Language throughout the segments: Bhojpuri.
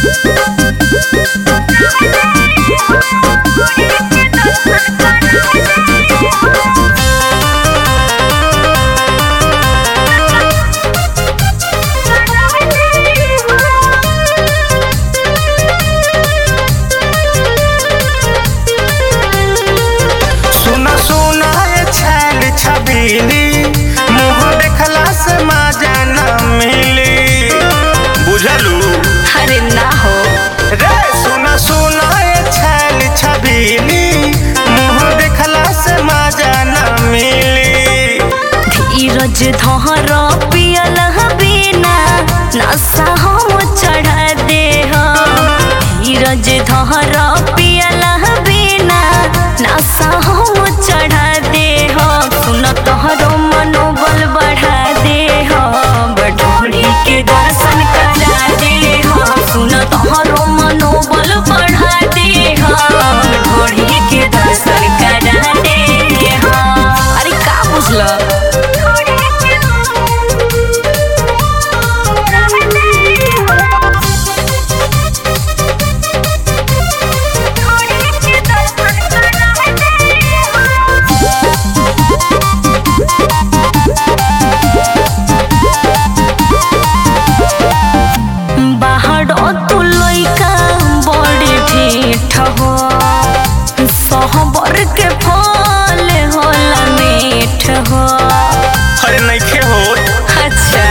मुँह देखला से मजा न मिली, बुझलू? अरे ना हो रे सुना सुना ये छैल छबीली, मुँह देखला से मजा न मिली। धीरज धर पियल बिना नशा हम चढ़ा दे हो। धीरज धर पियल बिना नशा हम चढ़ा दे हो। सुन तोहरो मनोबल बढ़ा दे हो, बटोरी के दर्शन करा दे हो। सुन तोहरो मनोबल बढ़ा दे हो, बटोरी के दर्शन करा दे हो। अरे का बुझल? सहबर के फल होला मीठ हो। अरे नइखे हो। अच्छा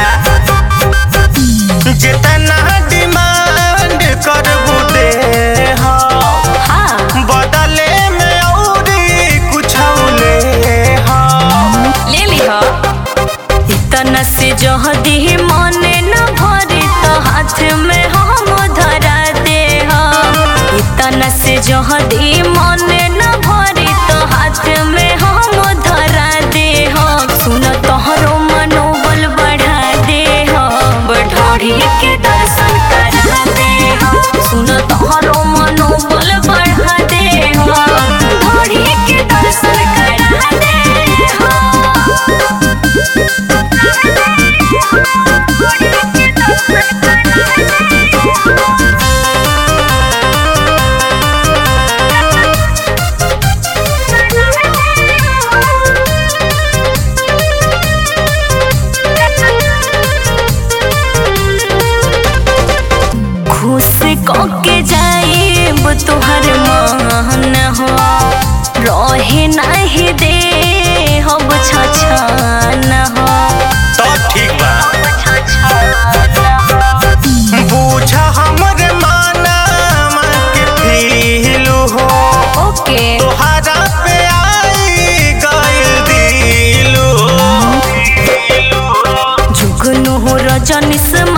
जितना डिमांड करबू दे हो, हाँ बदले में औरी कुछ ले हो। ले ली हो। इतना से जहदी मने न भरी तो हाथ में हम धरा दे हो। इतना से जहदी मने न भरी तो हाथ में हम धरा दे हो। सुन तोहरो मनोबल बढ़ा दे हो, बढ़ोरी के दर्शन करा दे हो। सुन तोहरो मनोबल बढ़ा दे हो, बढ़ोरी के दर्शन करा दे हो। खुश के जाइब तोहर मान हो, रहे नहीं दे हो छछन हो। तो ठीक बा, बुझ हमरे माना के फीलू हो। ओके तोहरा पे आई गइल दिलू। जुगनू हो रजनी से